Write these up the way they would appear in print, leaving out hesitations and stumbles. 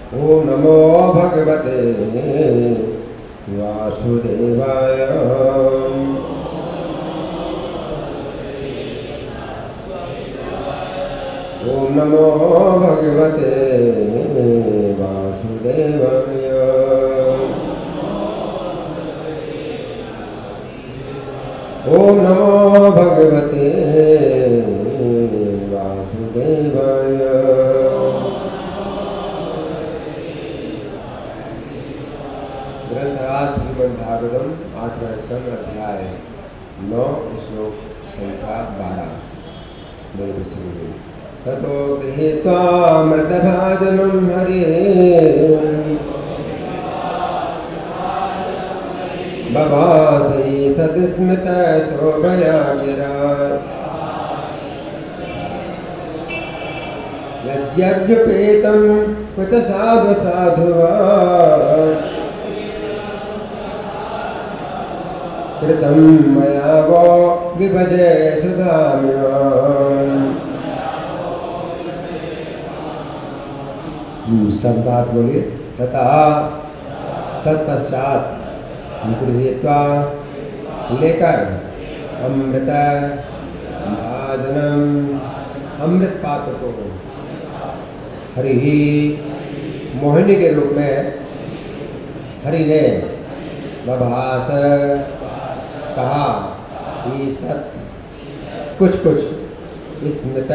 ओम नमो भगवते वासुदेवाय। ओम नमो भगवते वासुदेवाय। ओम नमो भगवते वासुदेवाय। ग्रंथराज श्रीमद्भागवतम 8वां स्कंद अध्याय 9 श्लोक संख्या 12। मेरे बच्चे ततो गृहीत्वामृतभाजनं हरे बभासि सतिस्मितः शोभया गिरा। यद्यभ्युपेतं क्वच साधु साधुवा कृतं मया वो विभजे सुधामिमाम्। शब्दार्थ बोलिए। तथा तत्पश्चात गृहीत्वा लेकर अमृत भाजनम अमृत पात्र को हरि मोहिनी के रूप में हरि ने बभास कहा कि सत कुछ कुछ स्मित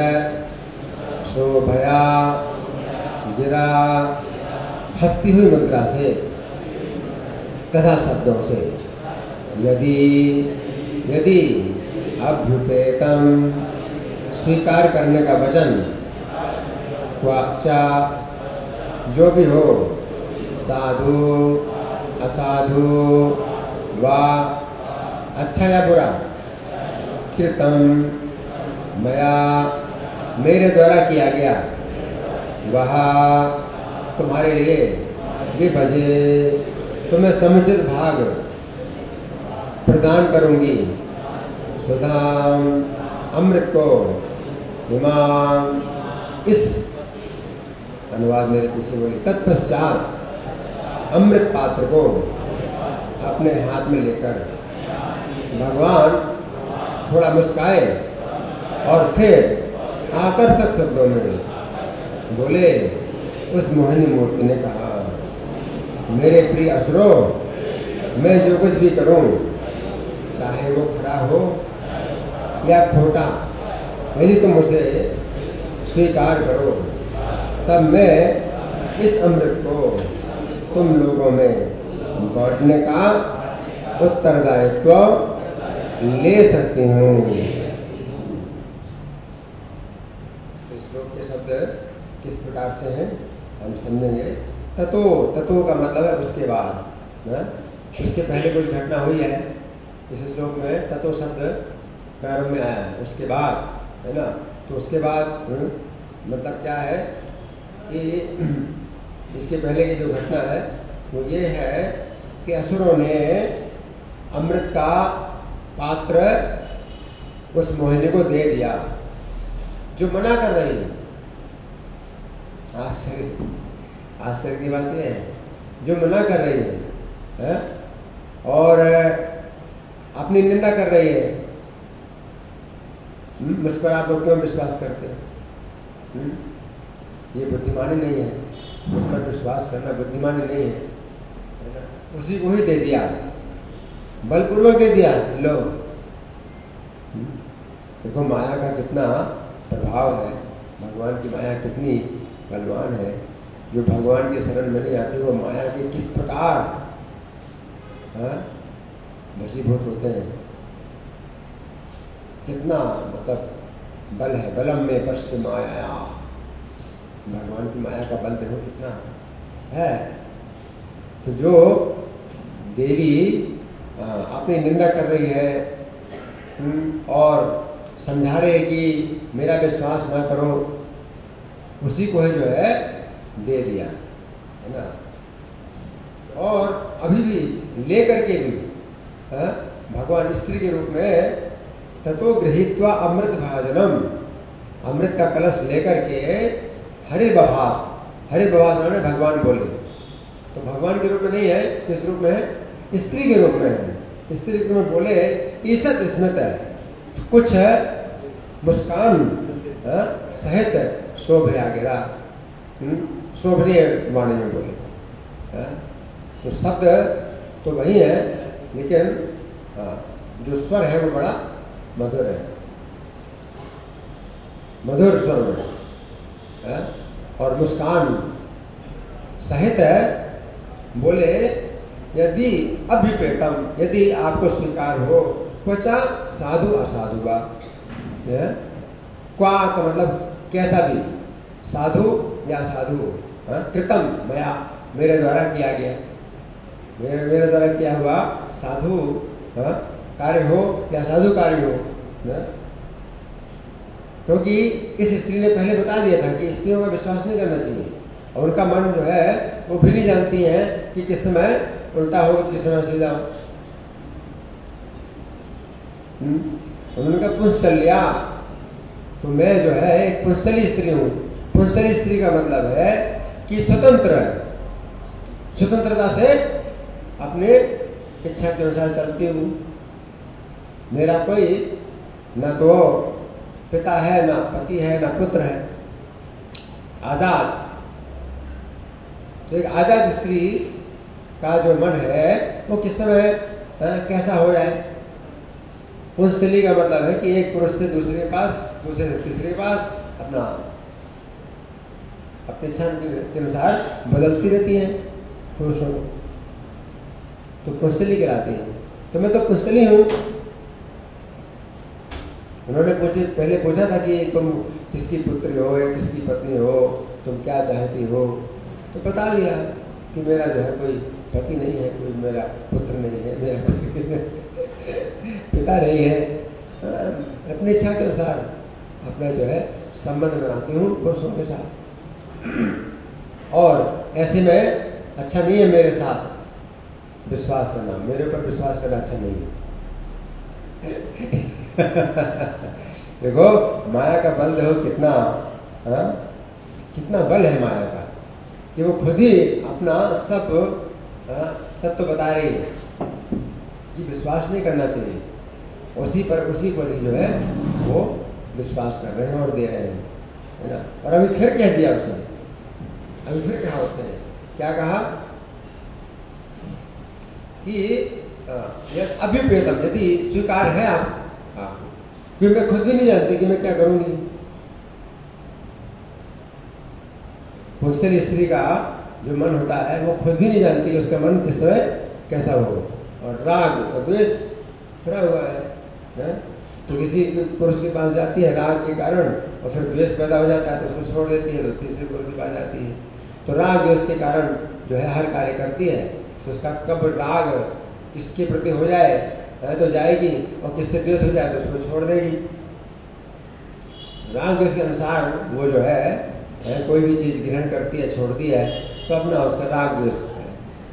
शोभया गिरा हंसती हुई मुद्रा से तथा शब्दों से। यदि यदि अभ्युपेतम स्वीकार करने का वचन वाचा जो भी हो साधु असाधु वा अच्छा या बुरा कृतम मया मेरे द्वारा किया गया वह तुम्हारे लिए विभजे तुम्हें समुचित भाग प्रदान करूंगी। सुधाम अमृत को इमाम इस अनुवाद मेरे पीछे बोली। तत्पश्चात अमृत पात्र को अपने हाथ में लेकर भगवान थोड़ा मुस्काए और फिर आकर्षक शब्दों में बोले। उस मोहिनी मूर्ति ने कहा मेरे प्रिय असुरो मैं जो कुछ भी करूं चाहे वो खरा हो या खोटा यदि तुम उसे स्वीकार करो तब मैं इस अमृत को तुम लोगों में बांटने का उत्तरदायित्व ले सकती हूँ। इस श्लोक के शब्द किस प्रकार से हैं हम समझेंगे। ततो ततो का मतलब है उसके बाद ना? उसके पहले कुछ घटना हुई है इस श्लोक में ततो शब्द प्रारंभ में आया है उसके बाद है ना। तो उसके बाद मतलब क्या है कि इसके पहले की जो घटना है वो ये है कि असुरों ने अमृत का पात्र उस मोहिनी को दे दिया जो मना कर रही है। आश्चर्य की बात यह है जो मना कर रही है और अपनी निंदा कर रही है। मुझ पर आप लोग क्यों विश्वास करते हैं? ये बुद्धिमानी नहीं है। मुझ पर विश्वास करना बुद्धिमानी नहीं है ना? उसी को ही दे दिया बलपूर्वक दे दिया। लो देखो माया का कितना प्रभाव है। भगवान की माया कितनी बलवान है। जो भगवान की शरण में नहीं आते वो माया के किस प्रकार वशीभूत होते हैं। कितना मतलब बल है। बलम में पश्य माया भगवान की माया का बल देखो कितना है। तो जो देवी अपनी निंदा कर रही है और समझा रहे कि मेरा विश्वास ना करो उसी को है जो है दे दिया है ना। और अभी भी लेकर के भी भगवान स्त्री के रूप में ततो गृहीत्वा अमृत भाजनम अमृत का कलश लेकर के हरि बभास हरि भवासना ने भगवान बोले, तो भगवान के रूप में नहीं है, किस रूप में है? स्त्री के रूप में है। स्त्री के रूप में बोले ईसत स्मित है, कुछ मुस्कान सहित शोभ आगेरा, शोभनीय वाणी में बोले। तो शब्द तो वही है, लेकिन जो स्वर है वो बड़ा मधुर है, मधुर स्वर में, और मुस्कान सहित है। बोले यदि अभिप्रेतम, यदि आपको स्वीकार हो, क्वचा साधु असाधु वा, क्वा का मतलब कैसा भी, साधु या साधु, कृतम मया, मेरे द्वारा किया गया, मेरे द्वारा किया हुआ साधु कार्य हो या साधु कार्य हो। क्योंकि इस स्त्री ने पहले बता दिया था कि स्त्रियों का विश्वास नहीं करना चाहिए, और उनका मन जो है वो भी नहीं जानती है कि किस समय उल्टा हो, किस समय सीधा हो। उन्होंने कहा पुंसल्या, तो मैं जो है एक पुंसली स्त्री हूं। पुंसली स्त्री का मतलब है कि स्वतंत्र, स्वतंत्रता से अपने इच्छा के अनुसार चलती हूं। मेरा कोई न तो पिता है, ना पति है, ना पुत्र है, आजाद। तो एक आजाद स्त्री का जो मन है वो किस समय कैसा हो जाए। पुंसली का मतलब है कि एक पुरुष से दूसरे के पास, दूसरे से तीसरे के पास अपना अपनी इच्छा के अनुसार बदलती रहती है पुरुषों को, तो पुंसली कहलाती है। तो मैं तो पुंसली हूं। उन्होंने पहले पूछा था कि तुम किसकी पुत्री हो या किसकी पत्नी हो, तुम क्या चाहती हो, तो बता दिया कि मेरा जो है कोई पति नहीं है, कोई मेरा पुत्र नहीं है, मेरा कोई पिता नहीं है। अपनी इच्छा के अनुसार अपना जो है संबंध बनाती हूँ पुरुषों के साथ, और ऐसे में अच्छा नहीं है मेरे साथ विश्वास करना, मेरे ऊपर विश्वास करना अच्छा नहीं है। देखो माया का बल देखो कितना, कितना बल है माया का, कि वो खुद ही अपना सब तत्व बता रही है कि विश्वास नहीं करना चाहिए, उसी पर ही जो है वो विश्वास कर रहे हैं और दे रहे हैं, है ना। और अभी फिर कह दिया उसने, अभी फिर कहा उसने, क्या कहा कि अभ्युपेतम, यदि स्वीकार है आप, क्योंकि मैं खुद भी नहीं जानती कि मैं क्या करूंगी। पुंसली स्त्री का जो मन होता है वो खुद भी नहीं जानती उसका मन किस समय कैसा हो, और राग और द्वेष भरा हुआ है। तो किसी पुरुष के पास जाती है राग के कारण, और फिर द्वेष पैदा हो जाता है तो उसको छोड़ देती है, तो तीसरे पुरुष के पास जाती है। तो राग द्वेष के कारण जो है हर कार्य करती है, तो उसका कब राग किसके प्रति हो जाए तो जाएगी, और किससे द्वेष हो जाए तो उसको छोड़ देगी। राग द्वेष के अनुसार वो जो है कोई भी चीज ग्रहण करती है, छोड़ती है, तो अपना उसका राग द्वेष है।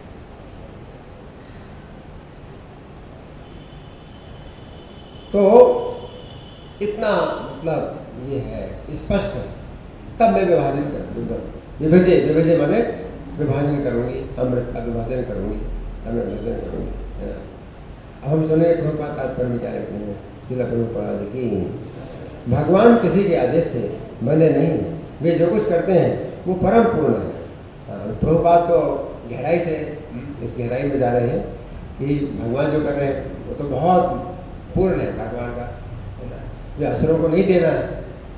तो इतना मतलब ये है स्पष्ट है। तब मैं विभाजन कर विभजे माने विभाजन करूंगी, अमृत का विभाजन करूंगी, अमृत विभाजन करूंगी, है ना। अब हम सुने प्रभुपाद तात्पर्य में क्या लिखते हैं, श्रील प्रभुपाद की, भगवान किसी के आदेश से बंधे नहीं है, वे जो कुछ करते हैं वो परम पूर्ण है। प्रभुपाद तो गहराई से इस गहराई में जा रहे हैं कि भगवान जो कर रहे हैं वो तो बहुत पूर्ण है भगवान का, है ना, जो असुरों को नहीं देना है,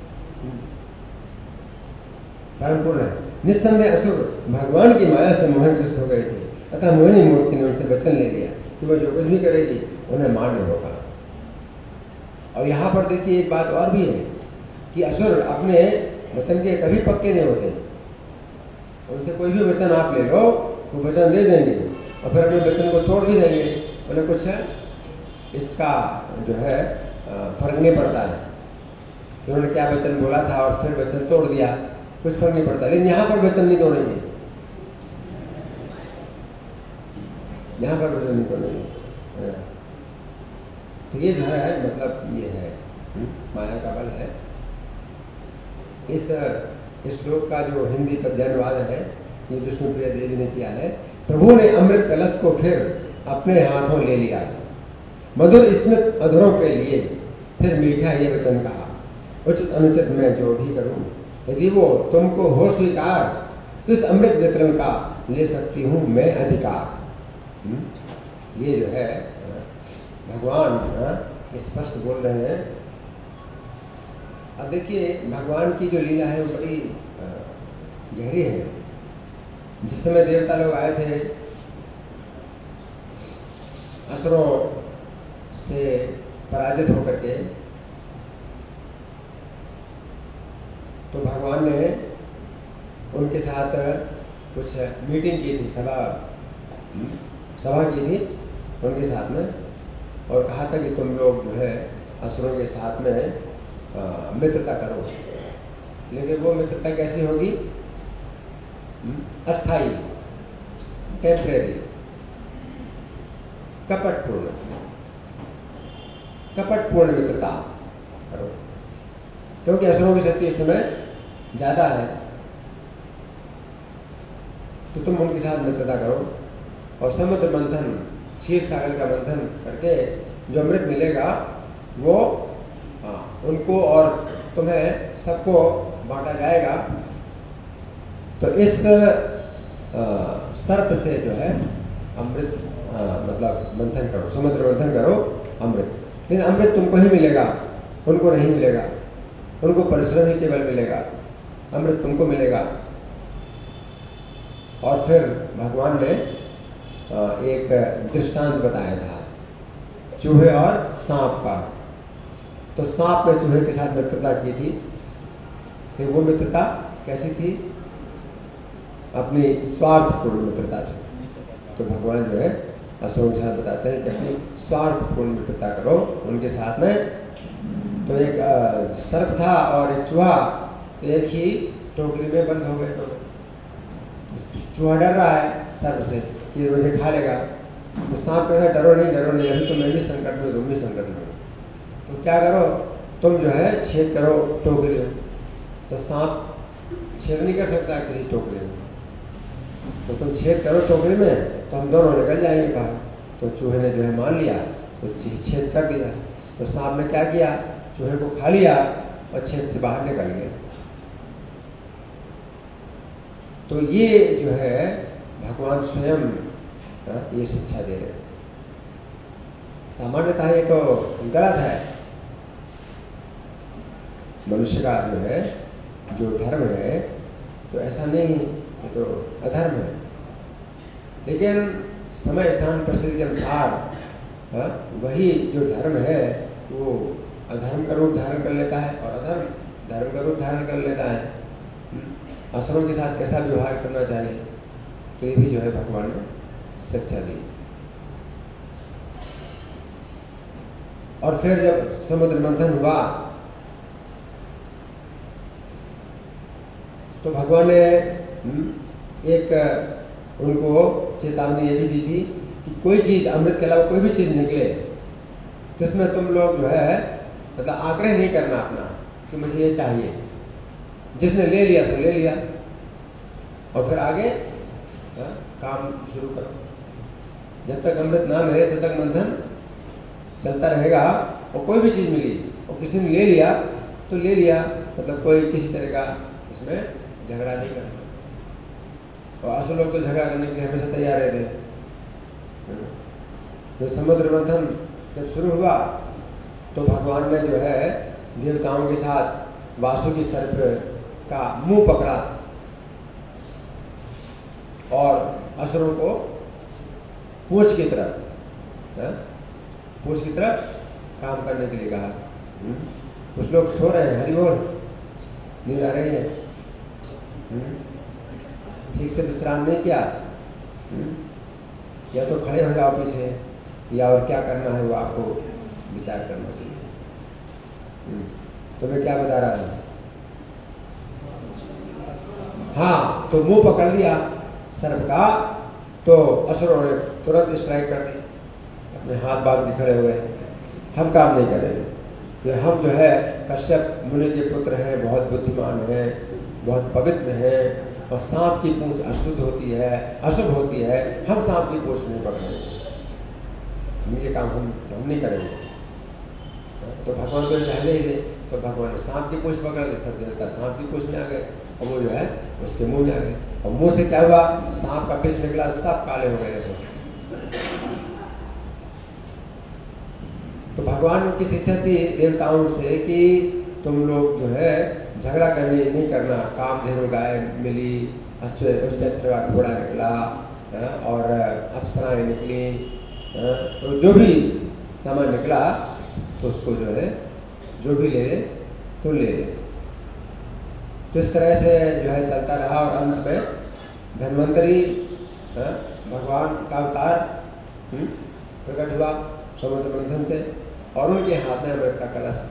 परम पूर्ण है। निस्संदेह असुर भगवान की माया से मोहग्रस्त हो गए थे, अतः मोहिनी मूर्ति ने उनसे वचन ले लिया कि वह जो कुछ भी करेगी उन्हें मान्य होगा। और यहां पर देखिए एक बात और भी है कि असुर अपने वचन के कभी पक्के नहीं होते। उनसे कोई भी वचन आप ले लो, वो वचन दे देंगे और फिर अपने वचन को तोड़ भी देंगे। उन्हें कुछ इसका जो है फर्क नहीं पड़ता है कि उन्होंने क्या वचन बोला था और फिर वचन तोड़ दिया, कुछ फर्क नहीं पड़ता। लेकिन यहां पर वचन नहीं तोड़ेंगे, यहां पर वचन नहीं तोड़ेंगे। तो ये जो है मतलब ये है माया का बल है। इस इस श्लोक का जो हिंदी पद्यानुवाद है ये विष्णुप्रिया देवी ने किया है। प्रभु ने अमृत कलश को फिर अपने हाथों ले लिया, मधुर स्मित अधरों के लिए फिर मीठा ये वचन कहा, उचित अनुचित मैं जो भी करूं, यदि वो तुमको हो स्वीकार तो इस अमृत वितरण का ले सकती हूं मैं अधिकार। ये जो है भगवान स्पष्ट बोल रहे हैं। अब देखिए भगवान की जो लीला है वो बड़ी गहरी है। जिस समय देवता लोग आए थे असुरों से पराजित होकर के, तो भगवान ने उनके साथ कुछ मीटिंग की थी, सभा की थी उनके साथ में, और कहा था कि तुम लोग जो है असुरों के साथ में मित्रता करो। लेकिन वो मित्रता कैसी होगी? अस्थाई, टेम्परेरी, कपटपूर्ण मित्रता करो, क्योंकि असुरों की शक्ति इस समय ज्यादा है। तो तुम उनके साथ मित्रता करो और समुद्र मंथन, क्षीर सागर का मंथन करके जो अमृत मिलेगा वो उनको और तुम्हें सबको बांटा जाएगा। तो इस शर्त से जो है अमृत मतलब मंथन करो, समुद्र मंथन करो अमृत। लेकिन अमृत तुमको ही मिलेगा, उनको नहीं मिलेगा, उनको परिश्रम ही केवल मिलेगा, अमृत तुमको मिलेगा। और फिर भगवान ने एक दृष्टांत बताया था चूहे और सांप का। तो सांप ने चूहे के साथ मित्रता की थी, फिर वो मित्रता कैसी थी? अपनी स्वार्थपूर्ण मित्रता थी। तो भगवान जो है असुरों के साथ बताते हैं कि अपनी स्वार्थपूर्ण मित्रता करो उनके साथ में। तो एक सर्प था और एक चूहा, तो एक ही टोकरी में बंद हो गए। तो चूहा डर रहा है सर्प से कि मुझे खा लेगा। तो सांप कहता है डरो नहीं, अभी तो मैं भी संकट में, तुम भी संकट में। तो क्या करो, तुम जो है छेद करो टोकरी में। तो सांप छेद नहीं कर सकता किसी टोकरी में, तो तुम छेद करो टोकरी में तो हम दोनों निकल जाएंगे बाहर। तो चूहे ने जो है मान लिया, तो छेद कर दिया। तो सांप ने क्या किया, चूहे को खा लिया और छेद से बाहर निकल गया। तो ये जो है भगवान स्वयं ये शिक्षा दे रहे हैं। सामान्यतः ये तो गलत है। मनुष्य का जो है जो धर्म है तो ऐसा नहीं, ये तो अधर्म है। लेकिन समय स्थान परिस्थिति के अनुसार वही जो धर्म है वो अधर्म का रूप धारण कर लेता है और अधर्म धर्म का रूप धारण कर लेता है। असुरों के साथ कैसा व्यवहार करना चाहिए, तो ये भी जो है भगवान ने शिक्षा दी। और फिर जब समुद्र मंथन हुआ तो भगवान ने एक उनको चेतावनी ये भी दी थी कि कोई चीज अमृत के अलावा कोई भी चीज निकले तो इसमें तुम लोग जो है मतलब आग्रह नहीं करना अपना कि मुझे ये चाहिए। जिसने ले लिया सो ले लिया और फिर आगे काम शुरू करो। जब तक अमृत ना मिले तब तक मंथन चलता रहेगा। और कोई भी चीज मिली और किसी ने ले लिया तो ले लिया, मतलब कोई किसी तरह का इसमें झगड़ा नहीं करना। और असुर लोग तो झगड़ा करने के लिए हमेशा तैयार रहते। तो समुद्र मंथन जब शुरू हुआ तो भगवान ने जो है देवताओं के साथ वासुकी सर्प का मुंह पकड़ा और असुरों को पूंछ की तरफ काम करने के लिए कहा। कुछ लोग सो रहे हैं, हरि बोल, नींद आ रही है, ठीक से विश्राम नहीं किया, या तो खड़े हो जाओ पीछे, या और क्या करना है वो आपको विचार करना चाहिए। तो मैं क्या बता रहा था? हाँ, तो मुंह पकड़ लिया सर्प का, तो असुरों ने तुरंत स्ट्राइक कर दी, अपने हाथ बांध के खड़े हुए, हम काम नहीं करेंगे। ये हम जो है कश्यप मुनि के पुत्र हैं, बहुत बुद्धिमान हैं, बहुत पवित्र हैं, और सांप की पूंछ अशुद्ध होती है, अशुभ होती है, हम सांप की पूंछ नहीं पकड़ेंगे, ये काम हम नहीं करेंगे। तो भगवान तो चाहते ही थे, तो भगवान ने सांप की पूंछ पकड़ ली, सब देवता सांप की पूंछ में आ गए, और वो जो है उसके मुंह में आ गए, और मुंह से क्या हुआ, सांप का विष निकला, सब काले हो गए ऐसे। तो भगवान की शिक्षा थी देवताओं से कि तुम लोग जो है झगड़ा करने नहीं करना, कामधेनु गाय मिली, उच्च का घोड़ा निकला, और अप्सराएं निकली, तो जो भी सामान निकला तो उसको जो है जो भी ले ले तो ले ले। तो इस तरह से जो है चलता रहा, और अंत में धन्वंतरी भगवान का अवतार प्रकट हुआ समुद्र मंथन से, और उनके हाथ में अमृत का कलश।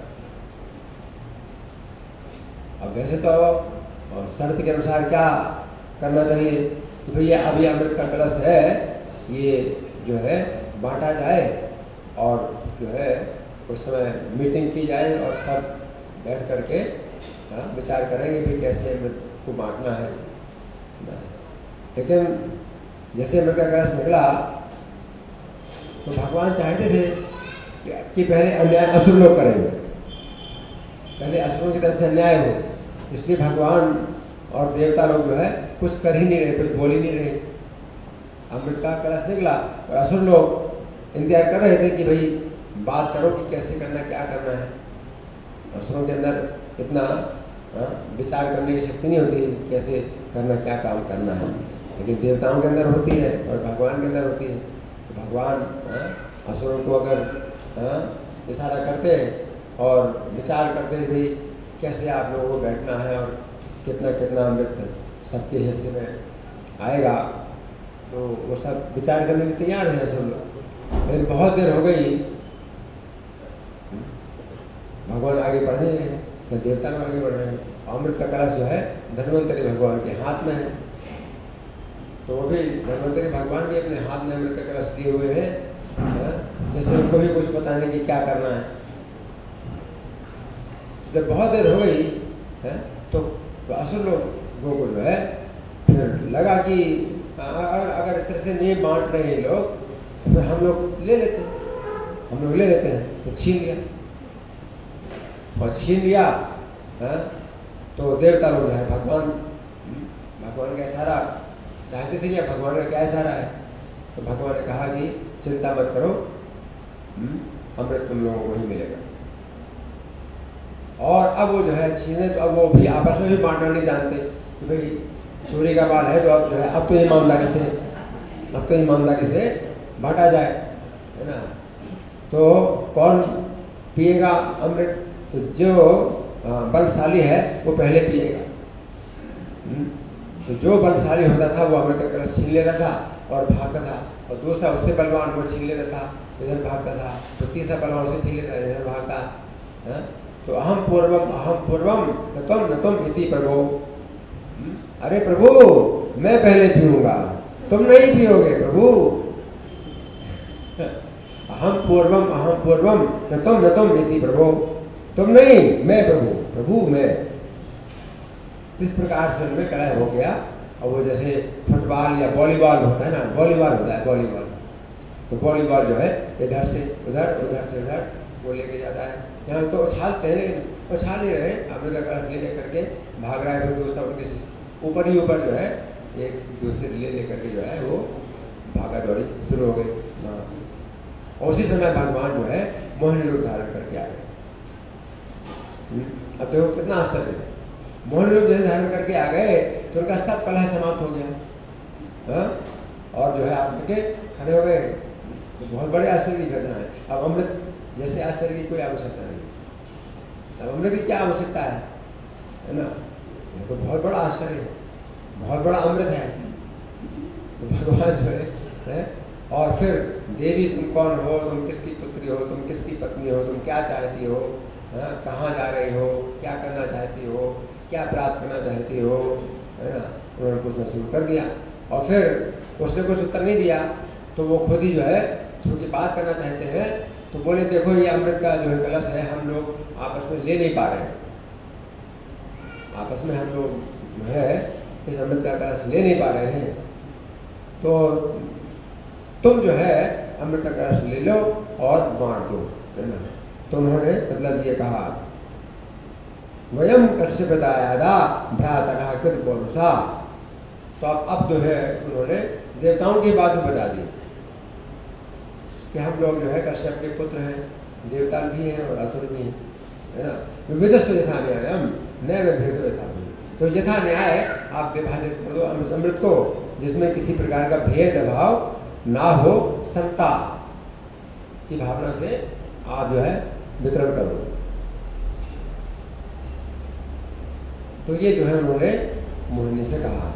अब वैसे तो शर्त के अनुसार क्या करना चाहिए कि भैया अभी अमृत का कलश है, ये जो है बांटा जाए, और जो है उस समय मीटिंग की जाए, और सब बैठ करके विचार करेंगे कि कैसे अमृत को बांटना है। लेकिन जैसे अमृत का कलश निकला तो भगवान चाहते थे कि पहले अन्याय असुर लोग करेंगे, पहले असुरों की तरफ से अन्याय हो, इसलिए भगवान और देवता लोग जो है कुछ कर ही नहीं रहे, कुछ बोल ही नहीं रहे। अमृत का कलश निकला और असुर लोग इंतजार कर रहे थे कि भाई बात करो कि कैसे करना, क्या करना है। असुरों के अंदर इतना विचार करने की शक्ति नहीं होती कैसे करना, क्या काम करना है, लेकिन देवताओं के अंदर होती है और भगवान के अंदर होती है। तो भगवान असुरों को अगर इशारा करते और विचार करते भाई कैसे आप लोगों को बैठना है और कितना कितना अमृत सबके हिस्से में आएगा, तो वो सब विचार करने में तैयार है असुर लोग। लेकिन बहुत देर हो गई, भगवान आगे बढ़ नहीं रहे, न देवता लोग आगे बढ़ रहे हैं। अमृत का कलश जो है धन्वंतरी भगवान के हाथ में है, तो वो भी धन्वंतरी भगवान भी अपने हाथ में अमृत का कलश लिए हुए हैं, जैसे उनको भी कुछ पता नहीं कि क्या करना है। जब बहुत देर हो गई है तो असुर लोगों को जो है फिर लगा कि अगर इस तरह से नहीं बांट रहे हैं लोग तो फिर हम लोग ले लेते हैं, तो छीन लिया, और छीन लिया है। तो देवता लोग जो है भगवान का इशारा चाहते थे या भगवान का क्या इशारा है, तो भगवान ने कहा कि चिंता मत करो, अमृत तुम लोगों को ही मिलेगा। और अब वो जो है छीने, तो अब वो भी आपस में भी बांटना नहीं जानते कि भाई चोरी का माल है तो अब जो है अब तो ईमानदारी से बांटा जाए, है ना। तो कौन पिएगा अमृत, तो जो बलशाली है वो पहले पिएगा। तो जो बलशाली होता था वो अमृत का कलश छीन लेता था और भागता था, और दूसरा उससे बलवान वो छीन लेता था, इधर भागता था, तो तीसरा बलवान उसे छीन लेता, इधर भागता है। तो अहम पूर्वम न तुम इति प्रभु, अरे प्रभु मैं पहले पीऊंगा, तुम नहीं पियोगे प्रभु। अहम पूर्वम न तुम इति प्रभु, तुम नहीं मैं प्रभु मैं। इस प्रकार से उनमें कलह हो गया। और वो जैसे फुटबॉल या वॉलीबॉल होता है ना, वॉलीबॉल तो वॉलीबॉल जो है इधर से उधर, उधर से उधर वो लेके जाता है। यहाँ तो उछालते हैं लेकिन उछाल नहीं रहे, अमृत का कलश ले करके भाग रहा है, फिर दूसरा उनके ऊपर ही ऊपर जो है एक दूसरे ले करके जो है वो भागा दौड़ी शुरू हो गई। और उसी समय भगवान जो है मोहिनी रूप धारण करके आ गए। अब देखो कितना आश्चर्य है, मोहिनी रूप धारण करके आ गए तो उनका सब कलह समाप्त हो गया, और जो है आप के खड़े हो गए। तो बहुत बड़े आश्चर्य की घटना है। अब अमृत जैसे आश्चर्य की कोई आवश्यकता नहीं, अब अमृत की क्या आवश्यकता है ना। ये तो बहुत बड़ा आश्चर्य है, बहुत बड़ा अमृत है। तो भगवान जो है और फिर देवी तुम कौन हो, तुम किसकी पुत्री हो, तुम किसकी पत्नी हो, तुम क्या चाहती हो, कहाँ जा रही हो, क्या करना चाहती हो, क्या प्राप्त करना चाहती हो, है ना। उन्होंने पूछना शुरू कर दिया, और फिर उसने कुछ उत्तर नहीं दिया, तो वो खुद ही जो है चूंकि बात करना चाहते हैं तो बोले देखो ये अमृत का जो है कलश है, हम लोग आपस में ले नहीं पा रहे हैं, आपस में हम लोग है इस अमृत का कलश ले नहीं पा रहे हैं, तो तुम जो है अमृत का कलश ले लो और बांट दो, है ना। तो उन्होंने मतलब ये कहा, वयम कश्यपदायादा भ्रातरः कृत पौरुषा। तो अब जो है उन्होंने देवताओं की बात भी बता दी कि हम लोग जो है कश्यप के पुत्र हैं, देवता भी हैं और असुर भी हैं, है ना। विविधस्व यथा न्यायम नैव भेदो यथा भेद। तो यथा न्याय आप विभाजित कर दो अमृत को, जिसमें किसी प्रकार का भेदभाव ना हो, समता की भावना से आप जो है वितरण करो। तो ये जो है उन्होंने मोहिनी से कहा।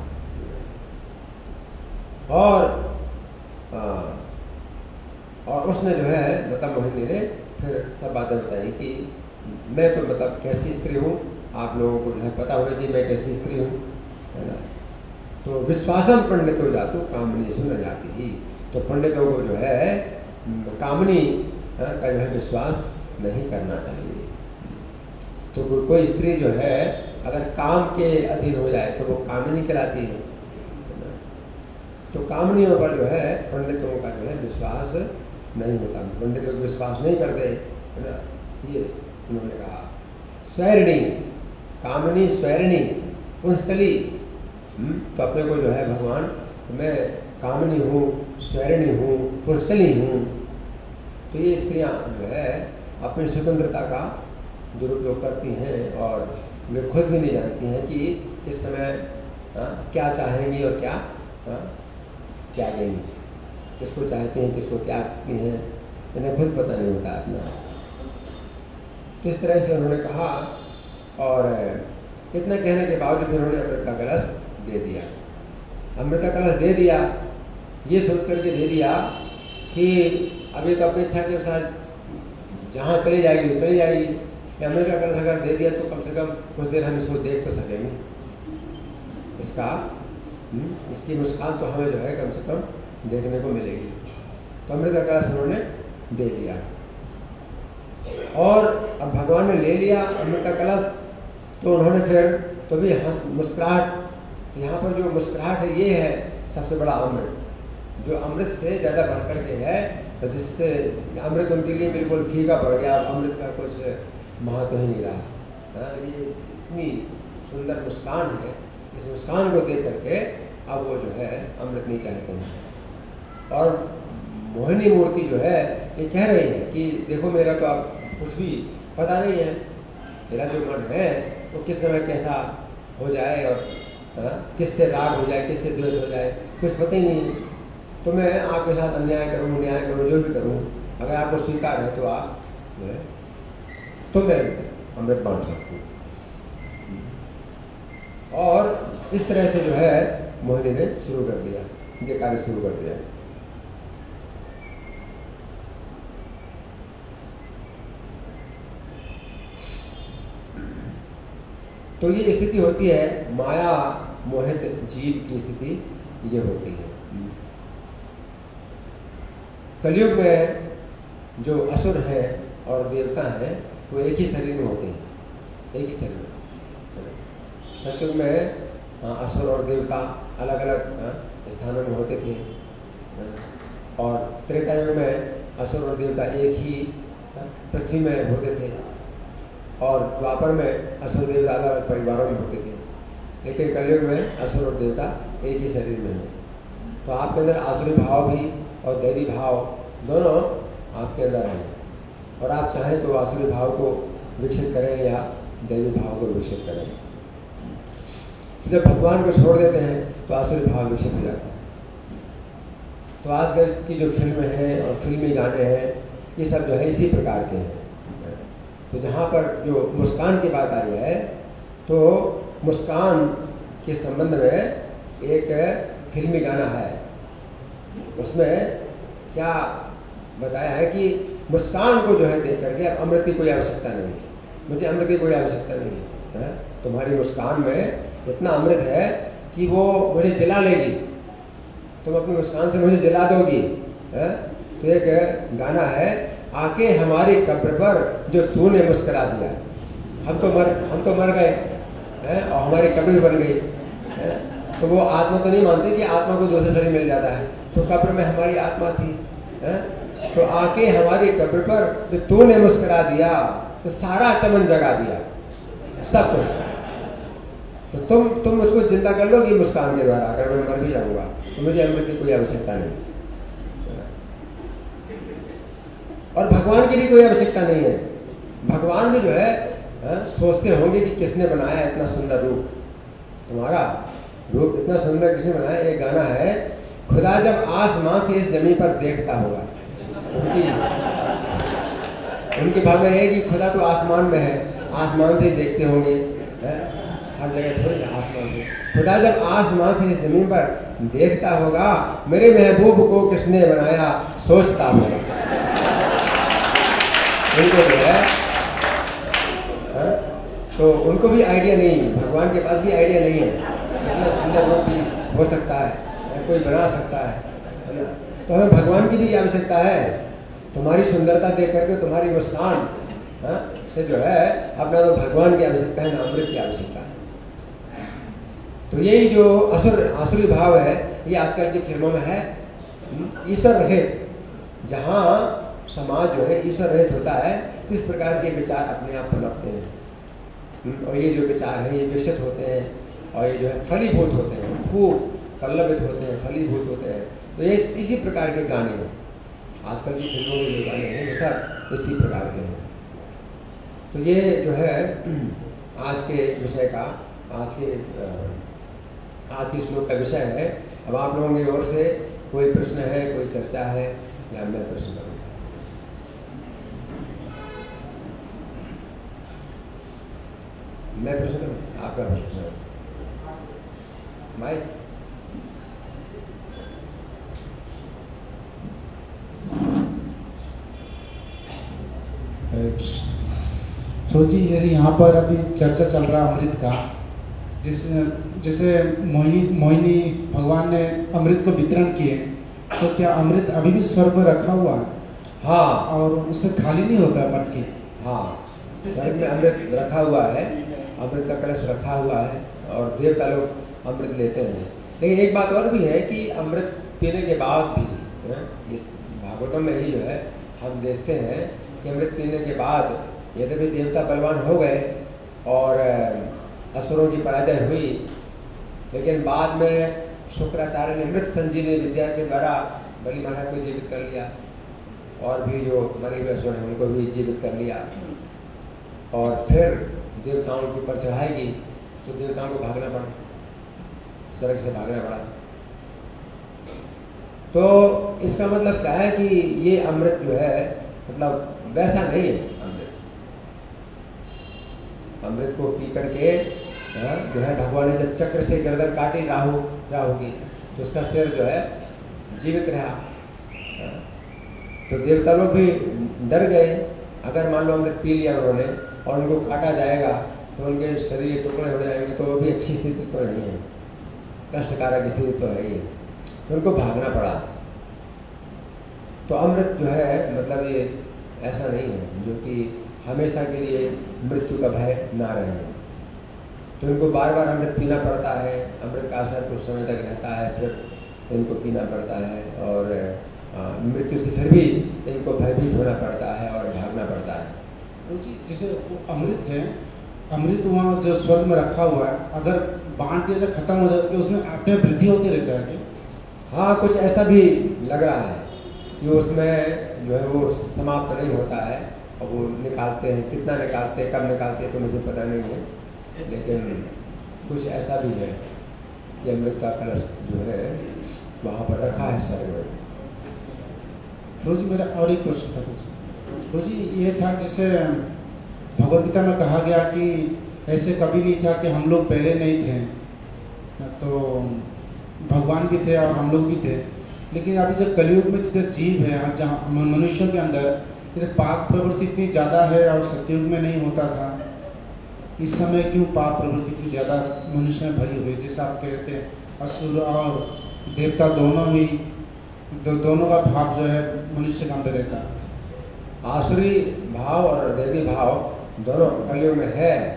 और उसने जो है मतलब मोहिनी ने फिर सब बातें बताई कि मैं तो मतलब कैसी स्त्री हूँ, आप लोगों को जो है पता होना चाहिए मैं कैसी स्त्री हूँ, है ना। तो विश्वासम पंडितो जातु कामनी सुन जाती ही। तो पंडितों को जो है कामनी का जो है विश्वास नहीं करना चाहिए। तो कोई स्त्री जो है अगर काम के अधीन हो जाए तो वो कामिनी कहलाती है। तो कामनियों पर जो है पंडितों का जो है विश्वास नहीं होता, पंडित लोग विश्वास नहीं करते, है ना। ये उन्होंने कहा। स्वैरिणी, कामनी स्वैरिणी पुंसली। तो अपने को जो है भगवान, तो मैं कामनी हूँ, स्वैरिणी हूँ, पुंसली हूँ। तो ये स्त्रियाँ जो है अपनी स्वतंत्रता का दुरुपयोग करती हैं और वे खुद भी नहीं जानती हैं कि किस समय क्या चाहेंगी और क्या त्यागेंगी, किसको चाहती हैं किसको त्यागती हैं, इन्हें खुद पता नहीं होता अपना। तो इस तरह से उन्होंने कहा और इतना कहने के बावजूद उन्होंने अमृत का कलश दे दिया। अमृत का कलश दे दिया, ये सोच करके दे दिया कि अभी तो अपनी इच्छा के अनुसार जहाँ चली जाएगी वो चली जाएगी। अमृत का कलश अगर दे दिया तो कम से कम कुछ देर हम इसको देख तो सकेंगे, इसकी मुस्कान तो हमें जो है कम से कम देखने को मिलेगी। तो अमृत का कलश उन्होंने दे दिया और अब भगवान ने ले लिया अमृत का कलश। तो उन्होंने फिर तो भी मुस्कुराहट, यहाँ पर जो मुस्कुराहट है ये है सबसे बड़ा अमृत, जो अमृत से ज़्यादा बढ़ करके है। तो जिससे अमृत उनके लिए बिल्कुल फीका पड़ गया, अमृत का कुछ महत्व ही नहीं रहा। ये इतनी सुंदर मुस्कान है, इस मुस्कान को देख करके अब वो जो है अमृत नहीं चाहते हैं। और मोहिनी मूर्ति जो है ये कह रही है कि देखो मेरा तो अब कुछ भी पता नहीं है, मेरा जो मन है वो किस समय कैसा हो जाए और किससे राग हो जाए किससे द्वेष हो जाए कुछ पता ही नहीं है। तो मैं आपके साथ अन्याय करूँ न्याय करूँ जो भी करूँ, अगर आपको स्वीकार है तो आप जो है तो मैं अमृत बांट सकती हूँ। और इस तरह से जो है मोहिनी ने शुरू कर दिया, ये कार्य शुरू कर दिया। तो ये स्थिति होती है माया मोहित जीव की स्थिति, ये होती है। कलयुग में जो असुर है और देवता है वो एक ही शरीर में होते हैं, एक ही शरीर में। सतयुग में असुर और देवता अलग अलग स्थानों में होते थे और त्रेता युग में असुर और देवता एक ही पृथ्वी में होते थे और द्वापर में असुर देवता अलग अलग परिवारों में होते थे। लेकिन कलयुग में असुर और देवता एक ही शरीर में है। तो आपके अंदर आसुरी भाव भी और दैवी भाव दोनों आपके अंदर हैं और आप चाहें तो आसुरी भाव को विकसित करें या दैवी भाव को विकसित करें। तो जब भगवान को छोड़ देते हैं तो आसुरी भाव विकसित हो जाता है। तो आजकल की जो फिल्में हैं और फिल्मी गाने हैं ये सब जो है इसी प्रकार के हैं। तो जहाँ पर जो मुस्कान की बात आई है तो मुस्कान के संबंध में एक फिल्मी गाना है, उसमें क्या बताया है कि मुस्कान को जो है देख करके अब अमृत की कोई आवश्यकता नहीं है, मुझे अमृत की कोई आवश्यकता नहीं है। तुम्हारी मुस्कान में इतना अमृत है कि वो मुझे जला लेगी, तुम अपनी मुस्कान से मुझे जला दोगी। तो एक गाना है, आके हमारी कब्र पर जो तूने मुस्कुरा दिया, हम तो मर गए, और हमारी कब्र भी बन गई है। तो वो आत्मा तो नहीं मानते कि आत्मा को दूसरा शरीर मिल जाता है, तो कब्र में हमारी आत्मा थी है? तो आके हमारी कब्र पर जो तूने मुस्कुरा दिया तो सारा चमन जगा दिया सब कुछ। तो तुम उसको जिंदा कर लोगी मुस्कान के द्वारा। अगर मैं मर भी जाऊंगा तो मुझे अमृत की कोई आवश्यकता नहीं, और भगवान की भी कोई आवश्यकता नहीं है। भगवान भी जो है सोचते होंगे कि किसने बनाया इतना सुंदर रूप, तुम्हारा रूप इतना सुंदर किसने बनाया। एक गाना है, खुदा जब आसमां से इस जमीन पर देखता होगा, उनकी भावना है कि खुदा तो आसमान में है, आसमान से ही देखते होंगे है? हर जगह थोड़ी आसमान से। खुदा जब आसमान से इस जमीन पर देखता होगा, मेरे महबूब को किसने बनाया सोचता होगा। उनको जो है तो उनको भी आइडिया नहीं, भगवान के पास भी आइडिया नहीं है इतना सुंदर रूप भी हो सकता है, कोई बना सकता है ना। तो हमें भगवान की भी आवश्यकता है। तुम्हारी सुंदरता देख करके तुम्हारी मुस्कान से जो है अपना तो भगवान की आवश्यकता है ना अमृत की आवश्यकता है। तो यही जो आसुरी भाव है ये आजकल की फिल्मों में है। ईश्वर रहित, जहां समाज जो है ईश्वर रहित होता है, किस प्रकार के विचार अपने आप पनपते हैं, और ये जो विचार हैं ये विकसित होते हैं और ये जो है फलीभूत होते हैं, खूब पल्लवित होते हैं, फलीभूत होते हैं। तो ये इसी प्रकार के गाने हैं आजकल की फिल्मों के जो गाने हैं, ये सब इसी प्रकार के हैं। तो ये जो है आज के विषय का, आज के श्लोक का विषय है। अब आप लोगों की ओर से कोई प्रश्न है, कोई चर्चा है, या मैं प्रश्न करूँ? मैं प्रश्न करूँ, आपका प्रश्न माइक। तो जी जैसे यहाँ पर अभी चर्चा चल रहा है अमृत का, जैसे मोहिनी भगवान ने अमृत को वितरण किए, तो क्या अमृत अभी भी स्वर्ग में रखा हुआ है? हाँ, और उसमें खाली नहीं होता मटकी? हाँ, स्वर्ग में अमृत रखा हुआ है, अमृत का कलश रखा हुआ है और देवता लोग अमृत लेते हैं। लेकिन एक बात और भी है कि अमृत पीने के बाद भी, इस भागवतम में ही जो है हम देखते हैं कि अमृत पीने के बाद यद्यपि देवता बलवान हो गए और असुरों की पराजय हुई, लेकिन बाद में शुक्राचार्य ने मृत संजीवनी विद्या के द्वारा बलि महाराज को जीवित कर लिया, और भी जो मरे हुए असुर हैं उनको भी जीवित कर लिया। और फिर देवताओं के ऊपर चढ़ाई की तो देवताओं को भागना पड़ा, स्वर्ग से भागना पड़ा। तो इसका मतलब क्या है कि ये अमृत जो है मतलब वैसा नहीं है। अमृत को पी करके जो है भगवान ने जब चक्र से गर्दन काटी राहु की, तो उसका सिर जो है जीवित रहा। तो देवता लोग भी डर गए, अगर मान लो अमृत पी लिया उन्होंने और उनको काटा जाएगा तो उनके शरीर टुकड़े हो जाएंगे, तो वो भी अच्छी स्थिति तो नहीं है, कष्टकारक स्थिति तो है ही, तो उनको भागना पड़ा। तो अमृत जो है मतलब ये ऐसा नहीं है जो कि हमेशा के लिए मृत्यु का भय ना रहे, तो इनको बार बार अमृत पीना पड़ता है। अमृत का असर कुछ समय तक रहता है, फिर इनको पीना पड़ता है, और मृत्यु से फिर भी इनको भयभीत होना पड़ता है और भागना पड़ता है। तो जी जैसे वो अमृत है, अमृत वहाँ जो स्वर्ग में रखा हुआ है, अगर बांट दिया तो खत्म हो जाए, उसमें अपने वृद्धि होती रहता है क्या? हाँ, कुछ ऐसा भी लग रहा है कि उसमें जो है वो समाप्त नहीं होता है, और वो निकालते हैं, कितना निकालते हैं, कब निकालते हैं तो मुझे पता नहीं है, लेकिन कुछ ऐसा भी है कि अमृत का कलश जो है वहाँ पर रखा है स्वर्ग में। रोजी मेरा और एक प्रश्न था कुछ, रोजी ये था जैसे भगवद गीता में कहा गया कि ऐसे कभी नहीं था कि हम लोग पहले नहीं थे, तो भगवान भी थे और हम लोग भी थे, लेकिन अभी जो कलयुग में जिधर जीव है, जहाँ मनुष्यों के अंदर इधर पाप प्रवृत्ति इतनी ज़्यादा है और सतयुग में नहीं होता था, इस समय क्यों पाप प्रवृत्ति इतनी ज़्यादा मनुष्य में भरी हुई? जैसे आप कहते हैं असुर और देवता दोनों ही दोनों का भाव जो है मनुष्य के अंदर रहता है। आसुरी भाव और देवी भाव दोनों कलयुग में है,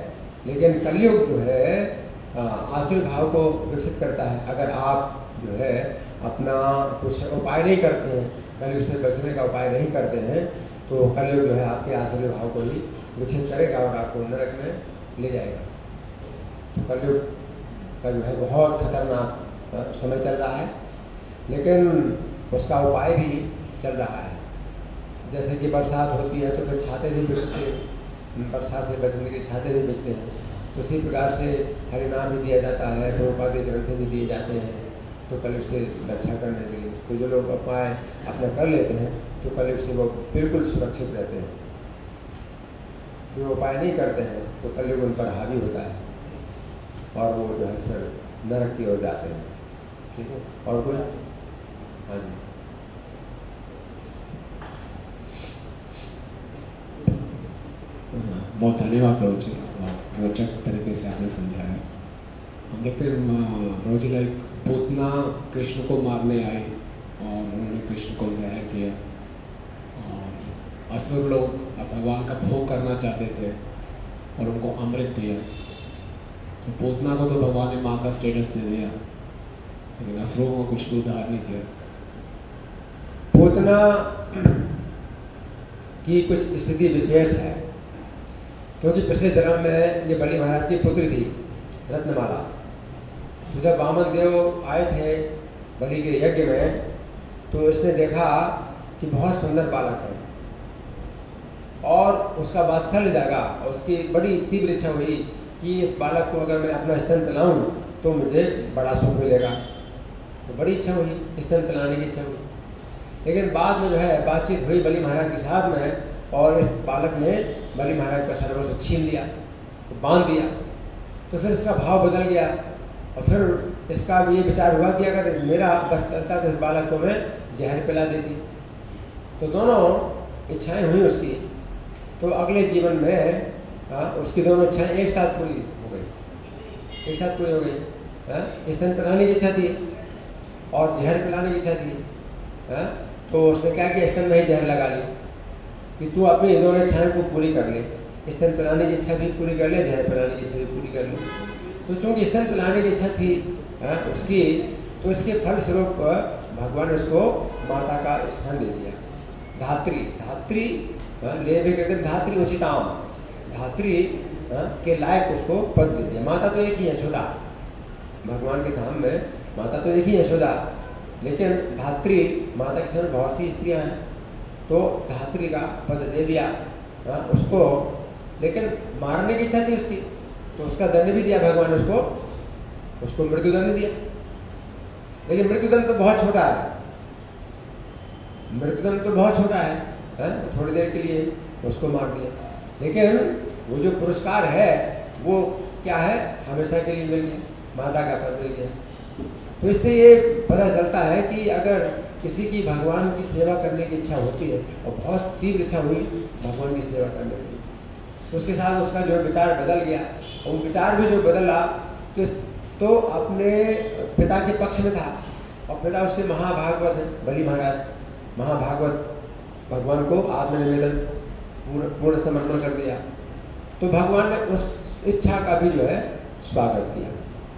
लेकिन कलयुग जो है आसुरी भाव को विकसित करता है। अगर आप जो है अपना कुछ उपाय नहीं करते हैं, कलयुग से बचने का उपाय नहीं करते हैं, तो कलयुग जो है आपके आसुरी भाव को ही विकसित करेगा और आपको नरक में ले जाएगा। तो कलयुग का जो है बहुत खतरनाक समय चल रहा है, लेकिन उसका उपाय भी चल रहा है। जैसे कि बरसात होती है तो फिर छाते भी बिकते हैं, बरसात से बचने के छाते भी बिकते हैं। तो इसी प्रकार से हरिनाम भी दिया जाता है, प्रभुपाद ग्रंथ भी दिए जाते हैं, तो कलयुग से रक्षा करने के लिए। तो जो लोग उपाय अपना कर लेते हैं तो कलयुग से वो बिल्कुल सुरक्षित रहते हैं। जो उपाय नहीं करते हैं तो कलयुग उन पर हावी होता है और वो जो है फिर नरक की ओर जाते हैं। ठीक है, और कोई? हाँ जी। बहुत धन्यवाद प्रभु जी, रोचक तरीके से आपने समझाया। हम देखते हैं प्रभु जी, लाइक पूतना कृष्ण को मारने आए और उन्होंने कृष्ण को जहर दिया, और असुर लोग भगवान का भोग करना चाहते थे और उनको अमृत दिया। तो पूतना को तो भगवान ने माँ का स्टेटस दे दिया, लेकिन असुरों को कुछ भी उद्धार नहीं किया। पूतना की कुछ स्थिति विशेष है, क्योंकि पिछले जन्म में ये बलि महाराज की पुत्री थी रत्नमाला। तो जब वामन देव आए थे बलि के यज्ञ में, तो इसने देखा कि बहुत सुंदर बालक है और उसका वात्सल्य जागा और उसकी बड़ी तीव्र इच्छा हुई कि इस बालक को अगर मैं अपना स्तन पिलाऊं तो मुझे बड़ा सुख मिलेगा। तो बड़ी इच्छा हुई, स्तन पिलाने की इच्छा हुई। लेकिन बाद में जो है बातचीत हुई बलि महाराज के साथ में, और इस बालक ने बलि महाराज का सर्वस्व छीन लिया, तो बांध दिया। तो फिर इसका भाव बदल गया और फिर इसका ये विचार हुआ कि अगर मेरा बस चलता तो इस बालक को मैं जहर पिला देती। तो दोनों इच्छाएं हुई उसकी। तो अगले जीवन में उसकी दोनों इच्छाएं एक साथ पूरी हो गई, एक साथ पूरी हो गई। स्तन पिलाने की इच्छा थी और जहर पिलाने की इच्छा थी। तो उसने क्या किया, स्तन में ही जहर लगा ली कि तू अपनी इन दोनों इच्छाएं को पूरी कर ले, स्तन पिलाने की इच्छा भी पूरी कर ले, जहर पिलाने की इच्छा भी पूरी कर ले। तो चूंकि स्तन पिलाने की इच्छा थी उसकी, तो इसके फलस्वरूप भगवान ने उसको माता का स्थान दे दिया। धात्री, धात्री ले भी कहते हैं, धात्री उचिताम, धात्री के लायक उसको पद दे दिया। माता तो एक ही है, यशोदा। भगवान के धाम में माता तो एक ही है, यशोदा, लेकिन धात्री माता के साथ बहुत सी स्त्रियां हैं, तो धात्री का पद दे दिया उसको। लेकिन मारने की इच्छा थी उसकी, तो उसका दंड भी दिया भगवान ने उसको मृत्युदंड दिया। लेकिन मृत्युदंड तो बहुत छोटा है, मृत्युदंड तो बहुत छोटा है, थोड़ी देर के लिए उसको मार दिया। लेकिन वो जो पुरस्कार है वो क्या है, हमेशा के लिए मिल गया, माता का पद मिल गया। तो इससे ये पता चलता है कि अगर किसी की भगवान की सेवा करने की इच्छा होती है और बहुत तीव्र इच्छा हुई भगवान की सेवा करने की, तो उसके साथ उसका जो विचार बदल गया, और वो विचार भी जो बदला तो अपने पिता के पक्ष में था, और पिता उसके महाभागवत है, बलि महाराज महाभागवत, भगवान को आत्मनिवेदन पूर्ण समर्पण कर दिया। तो भगवान ने उस इच्छा का भी जो है स्वागत किया,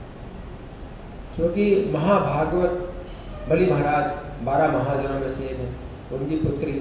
क्योंकि महाभागवत बलि महाराज 12 महाजनों में से एक है, उनकी पुत्री।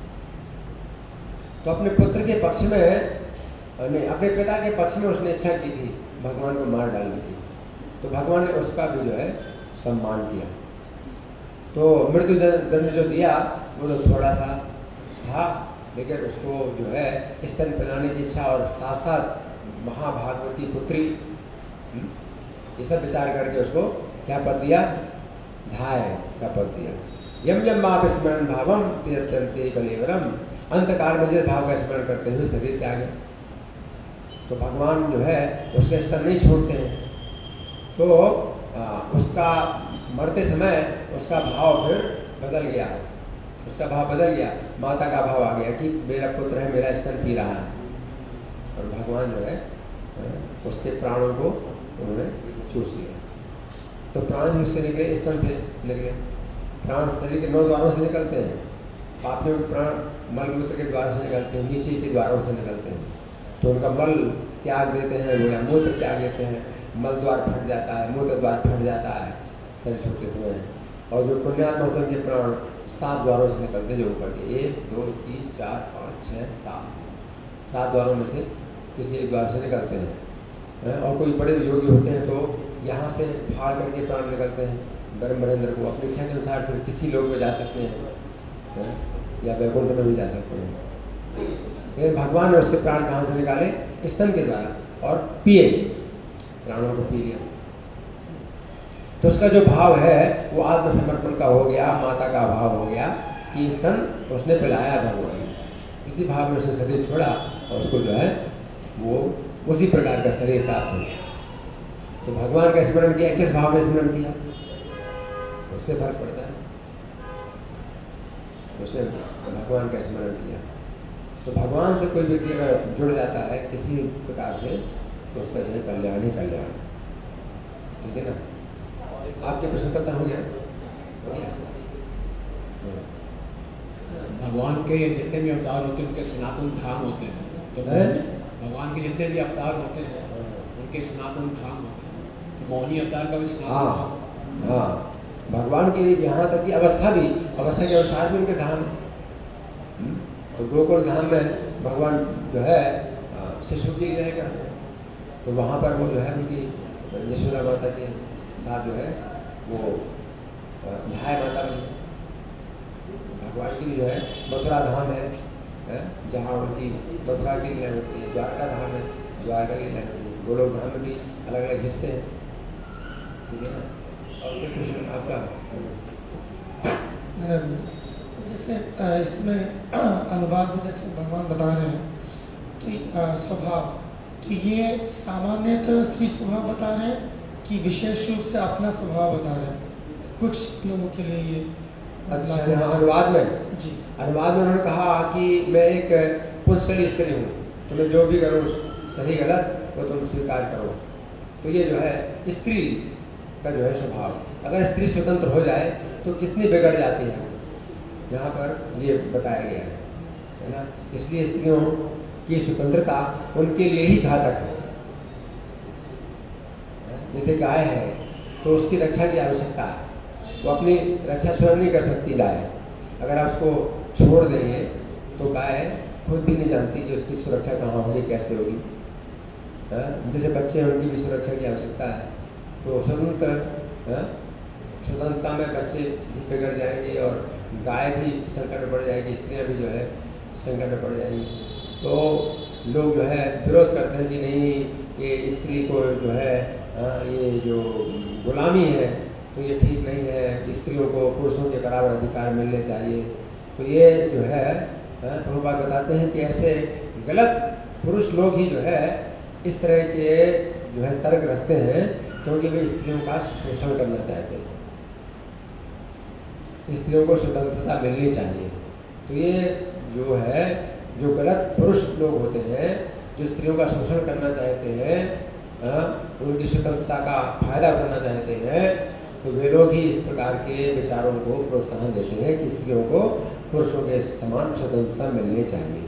तो अपने पुत्र के पक्ष में, अपने पिता के पक्ष में उसने इच्छा की थी भगवान को मार डालने की, तो भगवान ने उसका भी जो है सम्मान किया। तो मृत्यु दंड जो दिया वो तो थोड़ा सा था, लेकिन उसको जो है स्तन पिलाने की इच्छा और साथ साथ महाभागवती पुत्री, ये सब विचार करके उसको क्या पद दिया, धाय का पद दिया। यम यम माप स्मरण भावम तीर्थंते कलेवरम, अंतकाल में जिस भाव का स्मरण करते हुए शरीर त्यागे। तो भगवान जो है उसके स्तर नहीं छोड़ते हैं। तो उसका मरते समय उसका भाव फिर बदल गया, उसका भाव बदल गया, माता का भाव आ गया कि मेरा पुत्र है, मेरा स्तन पी रहा है। और भगवान जो है उसके प्राणों को उन्होंने चूस लिया। तो प्राण भी उससे निकले, स्तन से निकले। प्राण शरीर के 9 द्वारों से निकलते हैं। पापियों के प्राण मलमूत्र के द्वार से निकलते हैं, नीचे के द्वारों से निकलते हैं। तो उनका मल त्याग देते हैं वो, या मूत्र त्याग देते हैं, मल द्वार फट जाता है, मूत्र द्वार फट जाता है शरीर छोड़ते समय। और जो पुण्यात्मा होते हैं उनके प्राण 7 द्वारों से निकलते हैं, जो ऊपर के 1 2 3 4 5 6 7 द्वारों में से किसी एक द्वार से निकलते हैं। और कोई बड़े योगी होते हैं तो यहाँ से फाड़ करके प्राण निकलते हैं ब्रह्म मरेंद्र को, अपनी इच्छा के अनुसार फिर किसी लोग में जा सकते हैं या वैकुंठ में भी जा सकते हैं। लेकिन भगवान ने उसके प्राण कहाँ से निकाले? स्तन के द्वारा, और पिए, प्राणों को पी लिया। तो उसका जो भाव है वो आत्मसमर्पण का हो गया, माता का भाव हो गया कि स्तन उसने पिलाया भगवान, इसी भाव में उसने शरीर छोड़ा और उसको जो है वो उसी प्रकार का शरीर प्राप्त हो गया। तो भगवान का स्मरण किया, किस भाव में स्मरण किया उससे फर्क पड़ता है। उसने भगवान का स्मरण किया तो भगवान से कोई व्यक्ति अगर जुड़ जाता है किसी प्रकार से तो उसका जो है कल्याण ही कल्याण, ठीक है ना। आपके प्रश्न खत्म हो गया? भगवान के जितने भी अवतार होते हैं उनके सनातन धाम होते हैं, तो भगवान के जितने भी अवतार होते हैं उनके सनातन धाम होते हैं, तो मोहिनी अवतार का भी सनातन धाम। हाँ, भगवान की यहाँ तक की अवस्था के अनुसार भी उनके धाम। तो गोकुल धाम में भगवान जो है शिशु की रह करते हैं, तो वहाँ पर वो जो है उनकी यशोदा माता के साथ जो है वो ढाई माता बनी। भगवान की जो है मथुरा धाम है जहाँ उनकी मथुरा की लीला होती है, द्वारका धाम है, द्वारका की लीला होती है, गोलोक धाम में भी अलग अलग हिस्से हैं, ठीक है ना। और कृष्ण आपका जैसे इसमें अनुवाद में जैसे भगवान बता रहे हैं तो स्वभाव, तो ये सामान्यतः स्त्री स्वभाव बता रहे हैं कि विशेष रूप से अपना स्वभाव बता रहे हैं? कुछ लोगों के लिए ये अच्छा, अनुवाद में जी, अनुवाद में उन्होंने कहा कि मैं एक पुंसकली स्त्री हूँ, तो मैं जो भी करूँ सही गलत वो तुम स्वीकार करो। तो ये जो है स्त्री का जो है स्वभाव, अगर स्त्री स्वतंत्र हो जाए तो कितनी बिगड़ जाती है, यहाँ पर ये बताया गया है ना। इसलिए स्त्रियों की स्वतंत्रता उनके लिए ही घातक है। जैसे गाय है तो उसकी रक्षा की आवश्यकता है, वो अपनी रक्षा स्वयं नहीं कर सकती गाय। अगर आप उसको छोड़ देंगे तो गाय खुद भी नहीं जानती कि उसकी सुरक्षा कहाँ होगी, कैसे होगी। जैसे बच्चे हैं उनकी भी सुरक्षा की आवश्यकता है। तो स्वतंत्रता में बच्चे भी बिगड़ जाएंगे और गाय भी संकट में पड़ जाएगी, स्त्रियाँ भी जो है संकट में पड़ जाएंगी। तो लोग जो है विरोध करते हैं कि नहीं ये स्त्री को जो है ये जो गुलामी है तो ये ठीक नहीं है, स्त्रियों को पुरुषों के बराबर अधिकार मिलने चाहिए। तो ये जो है प्रभुपाद बताते हैं कि ऐसे गलत पुरुष लोग ही जो है इस तरह के जो है तर्क रखते हैं क्योंकि वे स्त्रियों का शोषण करना चाहते हैं, स्त्रियों को स्वतंत्रता मिलनी चाहिए। तो ये जो है जो गलत पुरुष लोग होते हैं जो स्त्रियों का शोषण करना चाहते हैं, उनकी स्वतंत्रता का फायदा उठाना चाहते हैं, तो वे लोग ही इस प्रकार के विचारों को प्रोत्साहन देते हैं कि स्त्रियों को पुरुषों के समान स्वतंत्रता मिलनी चाहिए।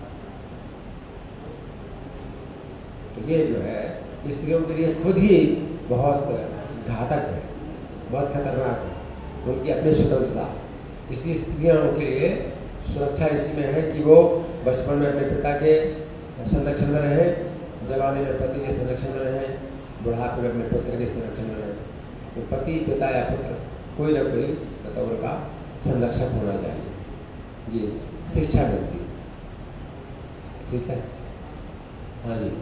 तो ये जो है स्त्रियों के लिए खुद ही बहुत घातक है, बहुत खतरनाक है उनकी अपनी स्वतंत्रता। इसलिए स्त्रियों के लिए सुरक्षा इसी में है कि वो बचपन में अपने पिता के संरक्षण में रहे, जवानी में पति के संरक्षण में रहे, बुढ़ापे में अपने पुत्र के संरक्षण में रहे। तो पति पिता या पुत्र कोई ना कोई मतलब उनका संरक्षक होना चाहिए, ये शिक्षा मिलती है। ठीक है, हाँ जी।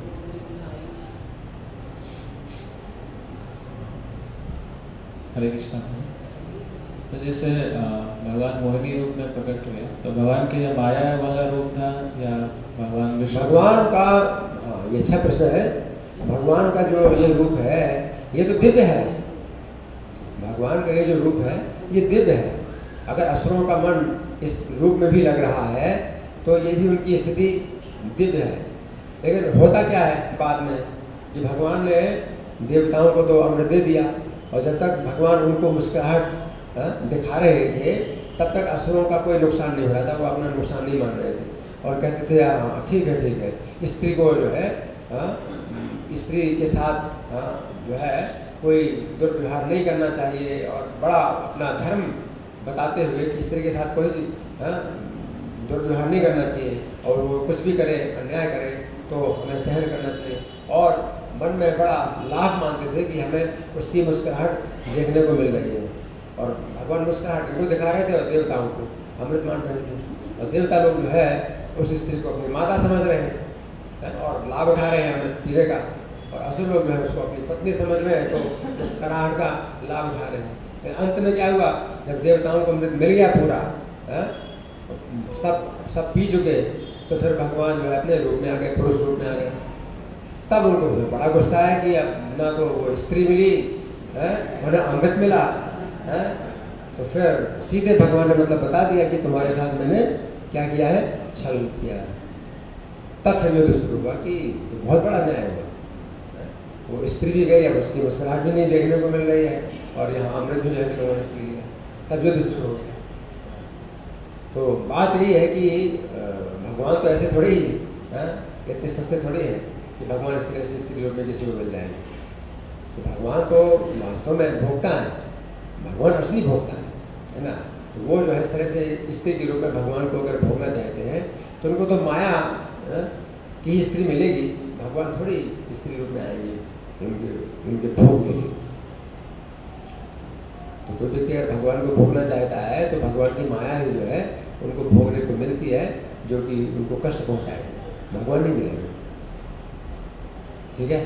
हरे कृष्णा। तो जैसे भगवान मोहिनी रूप में प्रकट हुए, तो भगवान के जो माया वाला रूप था या भगवान विष्णु? भगवान का ये अच्छा प्रश्न है। भगवान का जो ये रूप है ये तो दिव्य है। भगवान का ये जो रूप है ये दिव्य है। अगर असुरों का मन इस रूप में भी लग रहा है तो ये भी उनकी स्थिति दिव्य है। लेकिन होता क्या है बाद में कि भगवान ने देवताओं को तो अमृत दे दिया और जब तक भगवान उनको मुस्कुराहट दिखा रहे थे, तब तक असुरों का कोई नुकसान नहीं हो रहा था, वो अपना नुकसान नहीं मान रहे थे और कहते थे हाँ ठीक है, स्त्री को जो है स्त्री के साथ जो है कोई दुर्व्यवहार नहीं करना चाहिए, और बड़ा अपना धर्म बताते हुए कि स्त्री के साथ कोई दुर्व्यवहार नहीं करना चाहिए, और वो कुछ भी करे, अन्याय करे तो हमें सहन करना चाहिए, और मन में बड़ा लाभ मानते थे कि हमें उसकी मुस्कुराहट देखने को मिल रही है। और भगवान मुस्कुराहट इनको दिखा रहे थे और देवताओं को अमृत मान रहे थे, और देवता लोग जो है उस स्त्री को अपनी माता समझ रहे हैं और लाभ उठा रहे हैं अमृत पीने का, और असुर लोग जो है उसको अपनी पत्नी समझ रहे हैं तो मुस्कुराहट का लाभ उठा रहे हैं। अंत में क्या हुआ, जब देवताओं को अमृत मिल गया पूरा, सब पी चुके, तो फिर भगवान जो है अपने रूप में आ गए, पुरुष रूप में आ गए। तब उनको बड़ा गुस्सा है कि अब ना तो वो स्त्री मिली उन्हें अमृत मिला, तो फिर सीधे भगवान ने मतलब बता दिया कि तुम्हारे साथ मैंने क्या किया है, छल किया है। तब फिर युद्ध शुरू हुआ कि बहुत बड़ा न्याय हुआ, वो स्त्री भी गई, अब उसकी मुस्कुराहट भी नहीं देखने को मिल रही है, और यहाँ अमृत भी जो है लोगों ने पी लिया, तब युद्ध शुरू हो गया। तो बात यही है कि भगवान तो ऐसे थोड़े ही इतने सस्ते थोड़े हैं कि भगवान इस तरह से स्त्री रूप में किसी को मिल जाएंगे। तो भगवान तो वास्तव में भोगता है, भगवान असली भोगता है ना। तो वो जो है इस तरह से स्त्री के रूप में भगवान को अगर भोगना चाहते हैं तो उनको तो माया की स्त्री मिलेगी, भगवान थोड़ी स्त्री रूप में आएंगे उनके भोग के लिए। तो कोई व्यक्ति अगर भगवान को भोगना चाहता है तो भगवान की माया ही जो है उनको भोगने को मिलती है, जो कि उनको कष्ट पहुंचाएगी, भगवान नहीं मिलेंगे। ठीक है,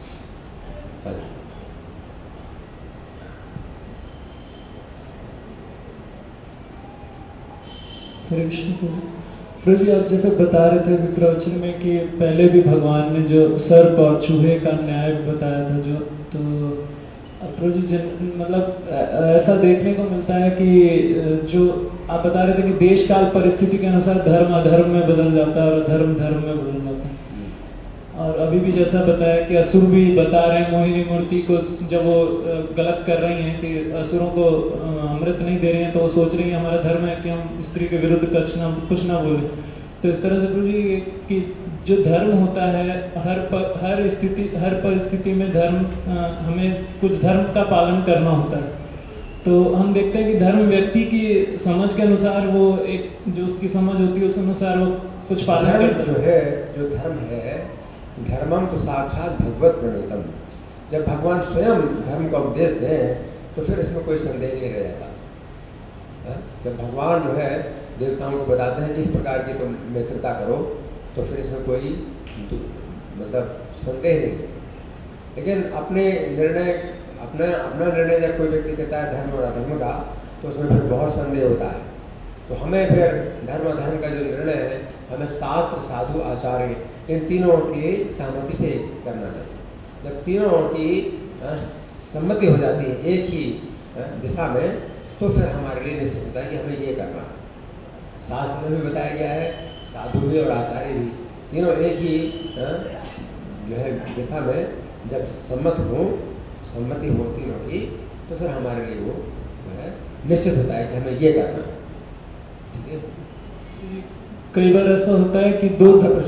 हरे कृष्ण प्रभु जी, आप जैसे बता रहे थे विप्रवचन में कि पहले भी भगवान ने जो सर्प और चूहे का न्याय बताया था, जो तो प्रभु जी मतलब ऐसा देखने को मिलता है कि जो आप बता रहे थे कि देश काल परिस्थिति के अनुसार धर्म अधर्म में बदल जाता है और धर्म धर्म में बदल जाता है। और अभी भी जैसा बताया कि असुर भी बता रहे हैं मोहिनी मूर्ति को, जब वो गलत कर रही हैं कि असुरों को अमृत नहीं दे रहे हैं, तो वो सोच रही हैं हमारा धर्म है कि हम स्त्री के विरुद्ध कुछ ना बोले। तो इस तरह से प्रभु जी कि जो धर्म होता है हर परिस्थिति में धर्म हमें कुछ धर्म का पालन करना होता है। तो हम देखते हैं कि धर्म व्यक्ति की समझ के अनुसार वो एक जो उसकी समझ होती है उस अनुसार वो कुछ पालन करता है। जो धर्म है, धर्मम तो साक्षात भगवत प्रणीतम। जब भगवान स्वयं धर्म का उपदेश दें तो फिर इसमें कोई संदेह नहीं रह जाता। जब भगवान जो है देवताओं को बताते हैं कि इस प्रकार की तुम मित्रता करो, तो फिर इसमें कोई मतलब संदेह नहीं। लेकिन अपना निर्णय जब कोई व्यक्ति कहता है धर्म और अधर्म का, तो उसमें फिर बहुत संदेह होता है। तो हमें फिर धर्म अधर्म का जो निर्णय है हमें शास्त्र, साधु, आचार्य इन तीनों की सहमति से करना चाहिए। जब तीनों की सम्मति हो जाती है एक ही दिशा में, तो फिर हमारे लिए निश्चित होता है कि हमें ये करना है। शास्त्र में भी बताया गया है, साधु भी और आचार्य भी तीनों एक ही जो है दिशा में जब सम्मति हो तीनों की, तो फिर हमारे लिए वो जो है निश्चित होता है कि हमें ये करना है। ठीक है। कई बार ऐसा होता है कि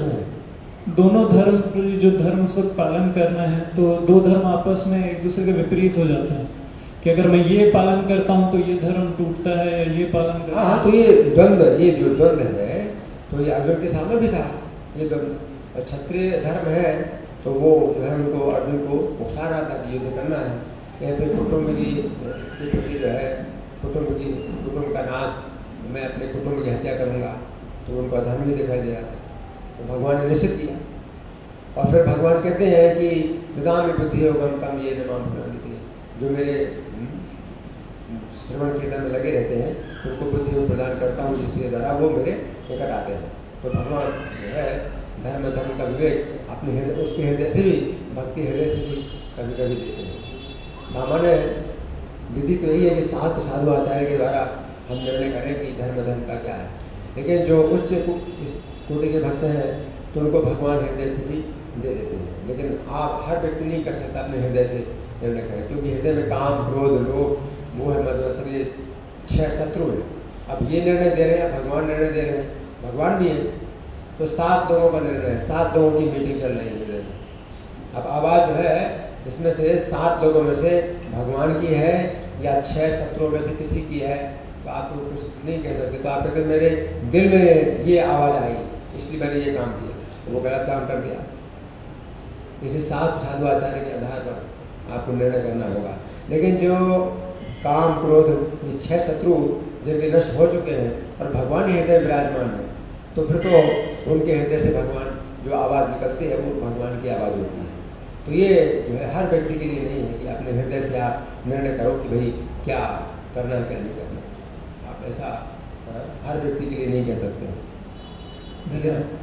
दोनों धर्म जो धर्म सब पालन करना है, तो दो धर्म आपस में एक दूसरे के विपरीत हो जाते हैं कि अगर मैं ये पालन करता हूँ तो ये धर्म टूटता है, या ये पालन करता हाँ, तो ये जो द्वंद्व है, तो ये अर्जुन के सामने भी था ये द्वंद्व। क्षत्रिय धर्म है तो वो जो है उनको अर्जुन को उकसा रहा था कि युद्ध करना है। यहाँ पे कुटुंब के प्रति जो है कुटुंब का नाश, मैं अपने कुटुंब की हत्या करूंगा, तो उनको अधर्म भी दिखाई दे रहा था। तो भगवान ने निश्चित किया, और फिर भगवान कहते हैं कि विदामी बुद्धि होगम तम ये नमाम प्रणाली थी। जो मेरे श्रवण कीर्तन में लगे रहते हैं उनको बुद्धि प्रदान करता हूँ, जिसके द्वारा वो मेरे निकट आते हैं। तो भगवान जो है धर्म का विवेक अपने हृदय, उसके हृदय से भी, भक्ति हृदय से भी कभी कभी देते हैं। सामान्य विधि तो यही है कि शास्त्र, साधु, आचार्य के द्वारा हम निर्णय करें कि धर्म का क्या है। लेकिन जो उच्च कोटि के भक्त हैं तो उनको भगवान हृदय से भी दे देते हैं। लेकिन आप हर व्यक्ति नहीं कर सकता अपने हृदय से निर्णय करें, क्योंकि हृदय में काम, क्रोध, लोभ मोह मद मत्सर, ये 6 शत्रु हैं। अब ये निर्णय दे रहे हैं, भगवान निर्णय दे रहे हैं, भगवान भी है, तो 7 लोगों का निर्णय है, 7 लोगों की मीटिंग चल रही है। अब आवाज जो है इसमें से 7 लोगों में से भगवान की है या 6 शत्रुओं में से किसी की है, तो आप तो कुछ नहीं कह सकते। तो आप कहते मेरे दिल में ये आवाज आई इसलिए मैंने ये काम किया, तो वो गलत काम कर दिया। इसे 7 साधु आचार्य के आधार पर आपको निर्णय करना होगा। लेकिन जो काम क्रोध ये 6 शत्रु जिनके नष्ट हो चुके हैं और भगवान ही हृदय विराजमान है, तो फिर तो उनके हृदय से भगवान जो आवाज़ निकलती है वो भगवान की आवाज़ होती है। तो ये जो है हर व्यक्ति के लिए नहीं है कि अपने हृदय से आप निर्णय करो कि भाई क्या करना है क्या नहीं करना। आप ऐसा हर व्यक्ति के लिए नहीं कह सकते। धन्यवाद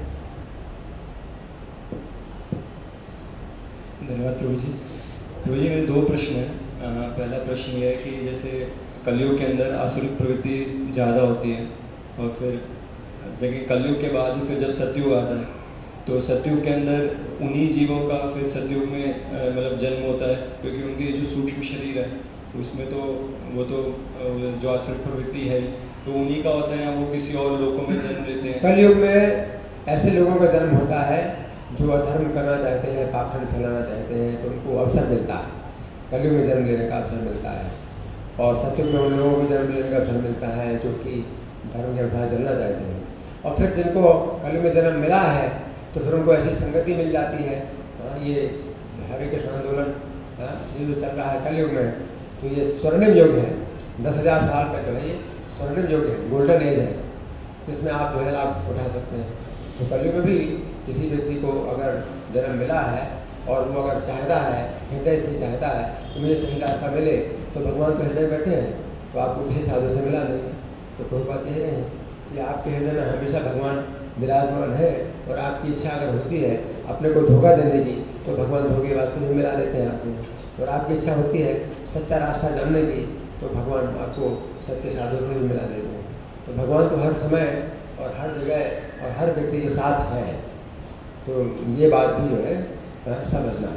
प्रभु जी। प्रभु जी मेरे 2 प्रश्न हैं। पहला प्रश्न ये है कि जैसे कलयुग के अंदर आसुरिक प्रवृत्ति ज़्यादा होती है, और फिर देखिए कलयुग के बाद ही फिर जब सतयुग आता है, तो सतयुग के अंदर उन्हीं जीवों का फिर सतयुग में मतलब जन्म होता है, क्योंकि उनके जो सूक्ष्म शरीर है उसमें तो वो तो जो आसुरिक प्रवृत्ति है तो उन्हीं का होता है, या वो किसी और लोगों में जन्म लेते हैं। कलयुग में ऐसे लोगों का जन्म होता है जो अधर्म करना चाहते हैं, पाखंड फैलाना चाहते हैं, तो उनको अवसर मिलता है, कलयुग में जन्म लेने का अवसर मिलता है। और सतयुग में उन लोगों को जन्म लेने का अवसर मिलता है जो कि धर्म के अनुसार चलना चाहते हैं। और फिर जिनको कलयुग में जन्म मिला है तो फिर उनको ऐसी संगति मिल जाती है। ये हरे कृष्ण आंदोलन ये जो चल रहा है कलयुग में, तो ये स्वर्णिम युग है, 10,000 साल का जो है ये स्वर्णिम युग है, गोल्डन एज है, जिसमें आप जो है लाभ उठा सकते हैं। तो कलयुग में भी किसी व्यक्ति को अगर जन्म मिला है और वो अगर चाहता है, हृदय से चाहता है कि मुझे सही रास्ता मिले, तो भगवान तो हृदय बैठे हैं, तो आपको किसी साधु से मिला नहीं। तो कोई बात कह रहे हैं कि आपके हृदय में हमेशा भगवान विराजमान है, और आपकी इच्छा अगर होती है अपने को धोखा देने की, तो भगवान धोखेबाज से भी मिला देते हैं आपको। और आपकी इच्छा होती है सच्चा रास्ता जानने की, तो भगवान आपको सच्चे साधु से भी मिला देते हैं। तो भगवान तो हर समय और हर जगह और हर व्यक्ति के साथ है। तो ये बात भी जो है समझना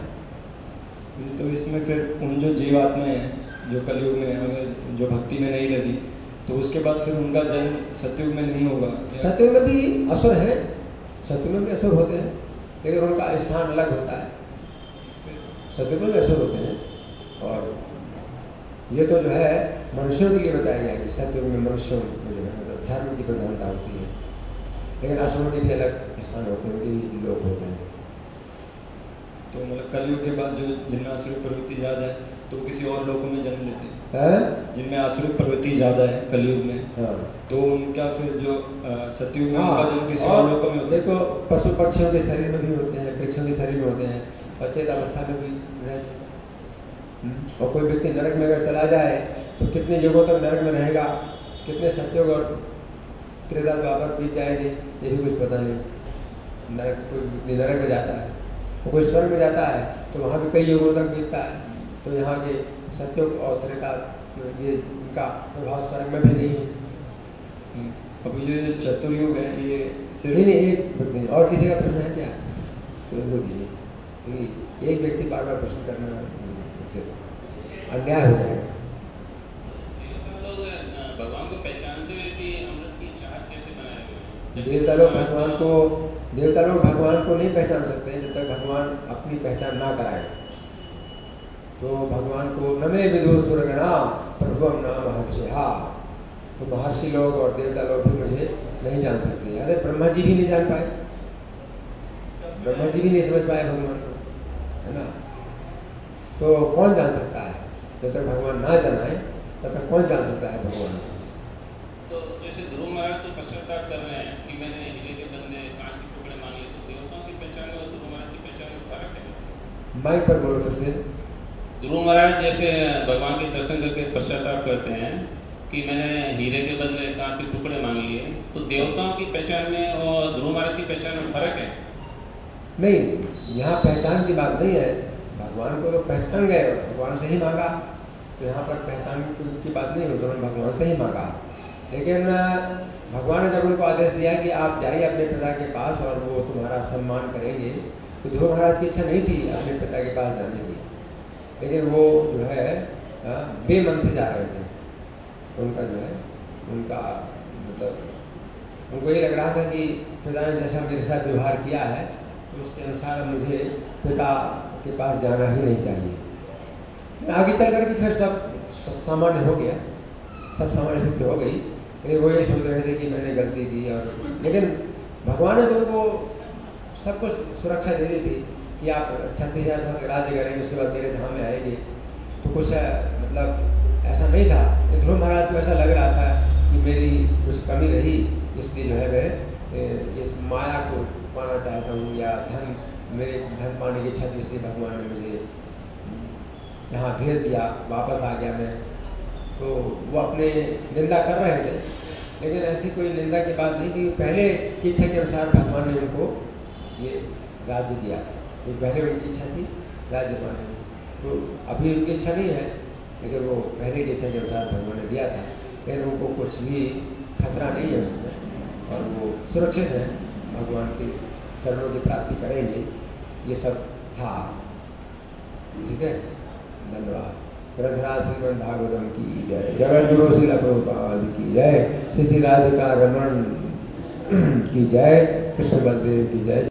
है। तो इसमें फिर उन जो जीवात्माएं हैं जो कलयुग में अगर जो भक्ति में नहीं लगी, तो उसके बाद फिर उनका जन्म सतयुग में नहीं होगा। सतयुग में भी असुर है, सतयुग में भी असुर होते हैं, लेकिन उनका स्थान अलग होता है। सतयुग में भी असुर होते हैं, और ये तो जो है मनुष्यों के लिए बताया गया है कि सतयुग में मनुष्यों में जो है मतलब धर्म की प्रधानता होती है, लेकिन असुरों के भी अलग स्थान होते हैं, उनके भी लोग होते हैं। तो मतलब कलयुग के बाद जो जिनमें आसुरिक प्रवृत्ति ज़्यादा है तो किसी और लोगों में जन्म लेते हैं, जिनमें आसुरिक प्रवृत्ति ज़्यादा है कलयुग में, तो उनका फिर जो सतयुग में उनका जन्म किसी और लोगों में होता है। देखो पशु पक्षियों के शरीर में भी होते हैं, वृक्षों के शरीर में होते हैं, अचेत अवस्था में भी रहते। और कोई व्यक्ति नरक में अगर चला जाए तो कितने युगों तक नरक में रहेगा, कितने सतयुग और त्रेता द्वापर बीत जाएंगे, ये भी कुछ पता नहीं। नरक कोई व्यक्ति नरक में जाता है, कोई स्वर्ग में जाता है तो वहाँ भी कई युगों तक बीतता है। तो यहाँ के सतयुग और त्रेता ये इनका प्रभाव स्वर्ग में भी नहीं है। अब ये चतुर्युग है ये सिर्फ नहीं एक और किसी का प्रश्न है क्या? तो वो दीजिए, एक व्यक्ति बार बार प्रश्न करना अन्याय हो जाएगा। भगवान को पहचानते हुए भी अमृत की चाहत कैसे बनाएगा? देवता लोग भगवान को नहीं पहचान सकते जब तक भगवान अपनी पहचान ना कराए। तो भगवान को नमे विदुर सुरगणा प्रभुम नाम महर्षिहा, तो महर्षि लोग और देवता लोग भी मुझे नहीं जान सकते। अरे ब्रह्मा जी भी नहीं जान पाए, ब्रह्मा जी भी नहीं समझ पाए भगवान को, है ना। तो कौन जान सकता है? जब तक भगवान ना जानाए तब तक कौन जान सकता है भगवान को? तो जैसे ध्रुव महाराज तो पश्चाताप कर रहे हैं कि मैंने हीरे के बदले कांच के टुकड़े मांगे, तो देवताओं की पहचान और ध्रुव महाराज की पहचान में फर्क है? माइक पर बोलो फिर से। ध्रुव महाराज जैसे भगवान के दर्शन करके पश्चाताप करते हैं कि मैंने हीरे के बदले कांच के टुकड़े मांग लिए, तो देवताओं की पहचान में और ध्रुव महाराज की पहचान में फर्क है? नहीं, यहाँ पहचान की बात नहीं है। भगवान को तो पहचान गए, भगवान से ही मांगा, तो यहाँ पर पहचान की बात नहीं, उन्होंने भगवान से ही मांगा। लेकिन भगवान ने जब उनको आदेश दिया कि आप जाइए अपने पिता के पास और वो तुम्हारा सम्मान करेंगे, तो ध्रुव महाराज की इच्छा नहीं थी अपने पिता के पास जाने की, लेकिन वो जो है बेमन से जा रहे थे। उनका जो है उनका मतलब उनको ये लग रहा था कि पिता ने जैसा मेरे साथ व्यवहार किया है तो उसके अनुसार मुझे पिता के पास जाना ही नहीं चाहिए। आगे चल करके फिर सब सामान्य हो गया, सब सामान्य स्थिति हो गई। फिर वो ये सोच रहे थे कि मैंने गलती की, और लेकिन भगवान ने तो उनको सब कुछ सुरक्षा दे दी थी कि आप 36,000 साल तक राज्य करेंगे, उसके बाद मेरे धाम में आएंगे। तो कुछ मतलब ऐसा नहीं था। ध्रुव महाराज को ऐसा लग रहा था कि मेरी कुछ कमी रही, इसलिए जो है मैं इस माया को पाना चाहता हूँ, या धन, मेरे धन पाने की इच्छा थी, इसलिए भगवान ने मुझे यहाँ भेज दिया, वापस आ गया मैं। तो वो अपने निंदा कर रहे थे, लेकिन ऐसी कोई निंदा की बात नहीं थी। पहले की इच्छा के अनुसार भगवान ने उनको ये राज्य दिया था। तो पहले उनकी इच्छा थी राज्य पाने की, तो अभी उनकी इच्छा नहीं है, लेकिन वो पहले की इच्छा के अनुसार भगवान ने दिया था। लेकिन उनको कुछ भी खतरा नहीं है उसमें, और वो सुरक्षित है, भगवान के चरणों की प्राप्ति करेंगे। ये सब था। ठीक है, धन्यवाद। ग्रंथराज श्रीमद् भागवतम की जय, जगत गुरु श्रील प्रभुपाद की जय, श्री राधिका रमन की जय, कृष्ण बलदेव की जय।